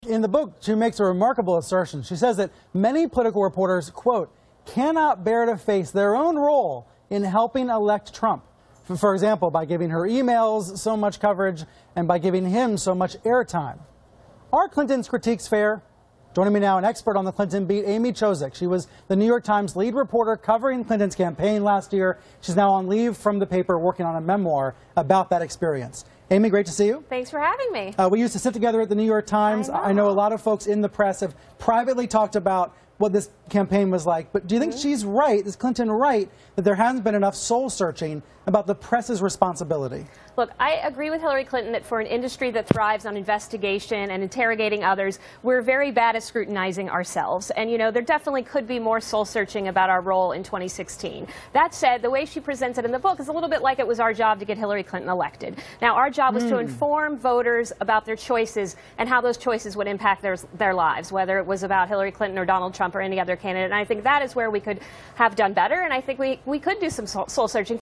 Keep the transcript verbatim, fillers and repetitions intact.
In the book, she makes a remarkable assertion. She says that many political reporters, quote, cannot bear to face their own role in helping elect Trump. For example, by giving her emails so much coverage and by giving him so much airtime. Are Clinton's critiques fair? Joining me now, an expert on the Clinton beat, Amy Chozick. She was the New York Times lead reporter covering Clinton's campaign last year. She's now on leave from the paper working on a memoir about that experience. Amy, great to see you. Thanks for having me. Uh, we used to sit together at the New York Times. I know. I know a lot of folks in the press have privately talked about what this campaign was like. But do you think mm-hmm. she's right, is Clinton right, that there hasn't been enough soul-searching about the press's responsibility? Look, I agree with Hillary Clinton that for an industry that thrives on investigation and interrogating others, we're very bad at scrutinizing ourselves. And, you know, there definitely could be more soul-searching about our role in twenty sixteen. That said, the way she presents it in the book is a little bit like it was our job to get Hillary Clinton elected. Now, our job was mm. to inform voters about their choices and how those choices would impact their, their lives, whether it was about Hillary Clinton or Donald Trump or any other candidate. And I think that is where we could have done better, and I think we, we could do some soul-searching.